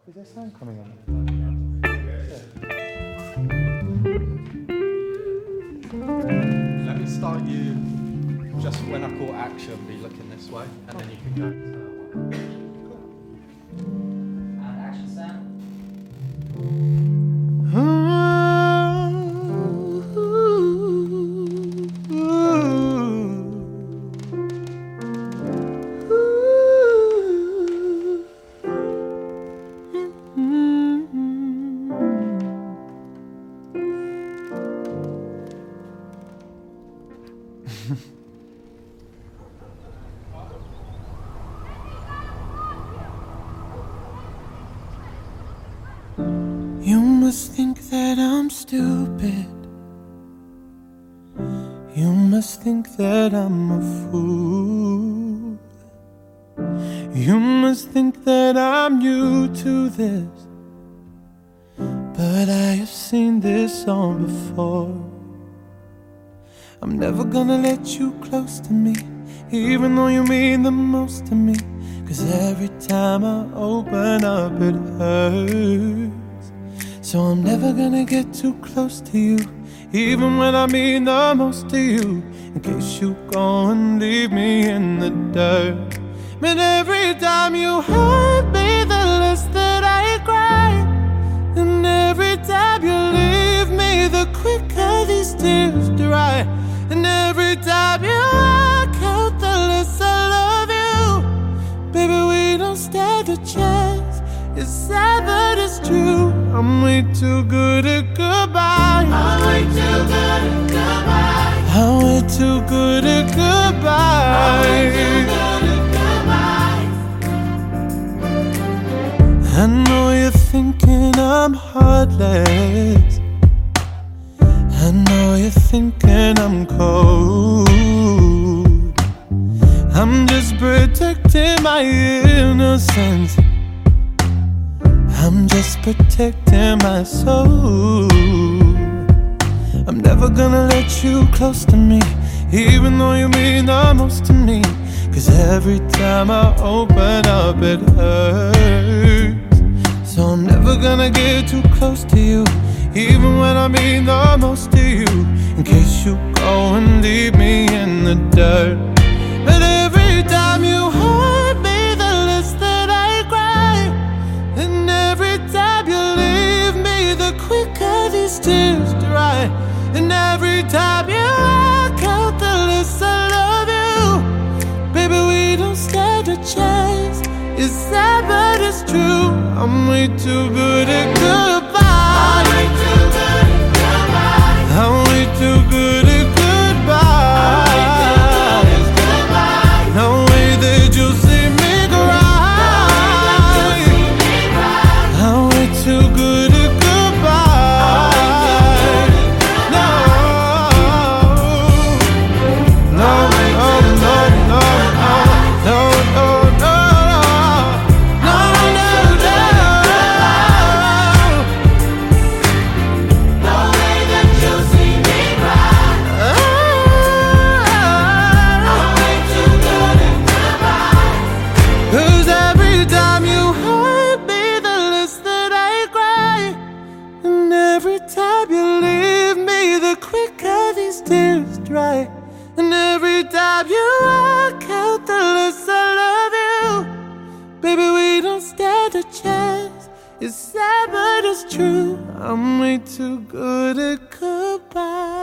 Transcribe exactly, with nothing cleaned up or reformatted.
Is there sound coming on? Yeah. Let me start you just when I call action, be looking this way, and then you can go. And action sound. You must think that I'm stupid. You must think that I'm a fool. You must think that I'm new to this, but I have seen this all before. I'm never gonna let you close to me, even though you mean the most to me. Cause every time I open up it hurts. So I'm never gonna get too close to you, even when I mean the most to you, in case you go and leave me in the dirt. But every time you hurt me, the less that I cry. And every time you leave me, the quicker these tears dry. And every time you walk out, the less I love you. Baby, we don't stand a chance. It's sad but it's true. I'm way too good at goodbye. I'm way too good at goodbye. I'm way too good at goodbye. I'm way too good at goodbye. I know you're thinking I'm heartless. I know you're thinking I'm cold. I'm just protecting my innocence. I'm just protecting my soul. I'm never gonna let you close to me, even though you mean the most to me. Cause every time I open up it hurts. So I'm never gonna get too close to you, even when I mean the most to you, in case you go and leave me in the dirt. But every time you hurt me, the less that I cry. And every time you leave me, the quicker these tears dry. And every time you walk out, the less I love you. Baby, we don't stand a chance. It's sad but it's true. I'm way too good at goodbye. I'm way too good at goodbye. I'm way too good at goodbye. No way that you'll see me cry. I'm way too good at goodbye. No, no, no, no, no, no, no, no, no, no, no. No way that you'll see me cry. I'm way too good at goodbye. Cause every time you hurt me, the less that I cry. And every time you leave me, the quicker these tears dry. And every time you walk out, the less I love you. Baby, we don't stand a chance. It's sad but it's true. I'm way too good at goodbye.